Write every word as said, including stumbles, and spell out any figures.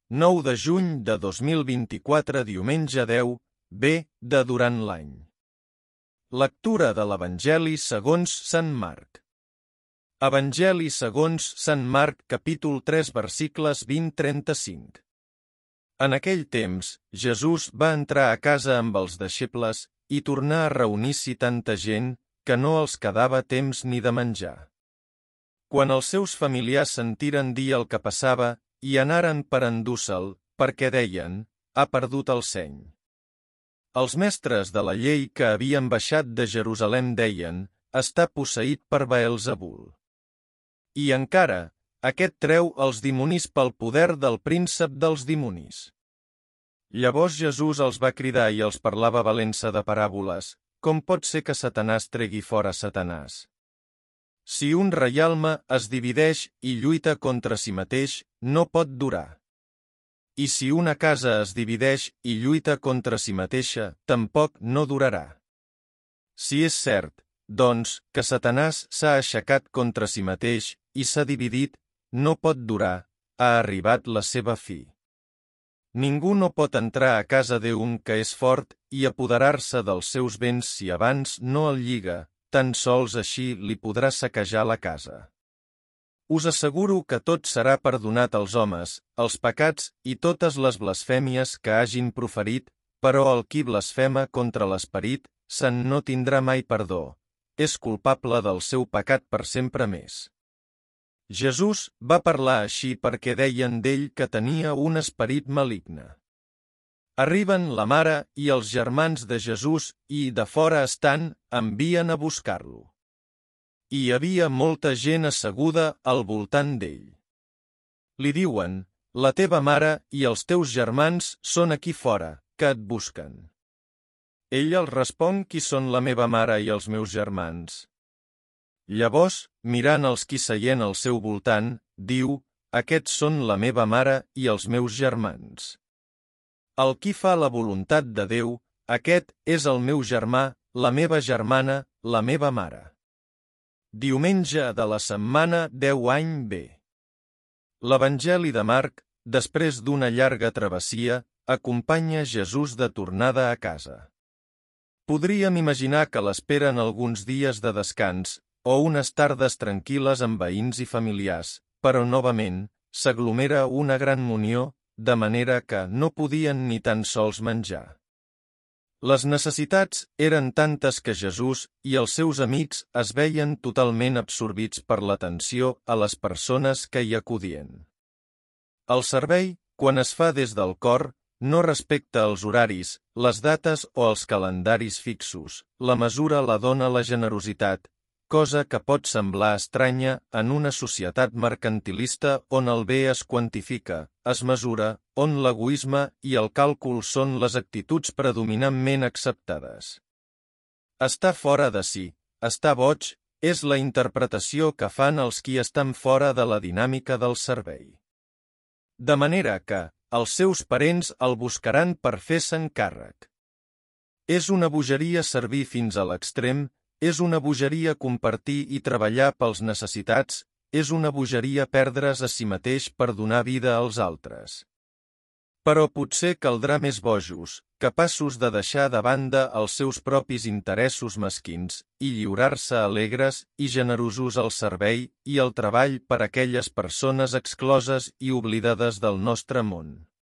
nou de juny de dos mil vint-i-quatre, diumenge deu, B de durant l'any. Lectura de l'Evangeli segons Sant Marc. Evangeli segons Sant Marc, capítol tres, versicles vint a trenta-cinc. En aquell temps, Jesús va entrar a casa amb els deixebles i tornar a reunir-s'hi tanta gent que no els quedava temps ni de menjar. Quan els seus familiars sentiren dir el que passava, i anaren per endur-se'l, perquè deien, ha perdut el seny. Els mestres de la llei que havien baixat de Jerusalem deien, està posseït per Beelzebul. I encara, aquest treu els dimonis pel poder del príncep dels dimonis. Llavors Jesús els va cridar i els parlava valent-se de paràboles, com pot ser que Satanàs tregui fora Satanàs? Si un reialme es divideix i lluita contra si mateix, no pot durar. I si una casa es divideix i lluita contra si mateixa, tampoc no durarà. Si és cert, doncs, que Satanàs s'ha aixecat contra si mateix i s'ha dividit, no pot durar, ha arribat la seva fi. Ningú no pot entrar a casa d'un que és fort i apoderar-se dels seus béns si abans no el lliga, tan sols així li podrà saquejar la casa. Us asseguro que tot serà perdonat als homes, els pecats i totes les blasfèmies que hagin proferit, però el qui blasfema contra l'Esperit, se'n no tindrà mai perdó, és culpable del seu pecat per sempre més. Jesús va parlar així perquè deien d'ell que tenia un esperit maligne. Arriben la mare i els germans de Jesús i, de fora estant, envien a buscar-lo. Hi havia molta gent asseguda al voltant d'ell. Li diuen, la teva mare i els teus germans són aquí fora, que et busquen. Ell els respon, qui són la meva mare i els meus germans? Llavors, mirant els qui seient al seu voltant, diu, aquests són la meva mare i els meus germans. El qui fa la voluntat de Déu, aquest és el meu germà, la meva germana, la meva mare. Diumenge de la setmana deu any B. L'Evangeli de Marc, després d'una llarga travessia, acompanya Jesús de tornada a casa. Podríem imaginar que l'esperen alguns dies de descans o unes tardes tranquil·les amb veïns i familiars, però novament s'aglomera una gran munió, de manera que no podien ni tan sols menjar. Les necessitats eren tantes que Jesús i els seus amics es veien totalment absorbits per l'atenció a les persones que hi acudien. El servei, quan es fa des del cor, no respecta els horaris, les dates o els calendaris fixos, la mesura la dona la generositat, cosa que pot semblar estranya en una societat mercantilista on el bé es quantifica, es mesura, on l'egoisme i el càlcul són les actituds predominantment acceptades. Estar fora de si, estar boig, és la interpretació que fan els qui estan fora de la dinàmica del servei. De manera que, els seus parents el buscaran per fer-se'n càrrec. És una bogeria servir fins a l'extrem, és una bogeria compartir i treballar pels necessitats, és una bogeria perdre's a si mateix per donar vida als altres. Però potser caldrà més bojos, capaços de deixar de banda els seus propis interessos mesquins i lliurar-se alegres i generosos al servei i al treball per a aquelles persones excloses i oblidades del nostre món.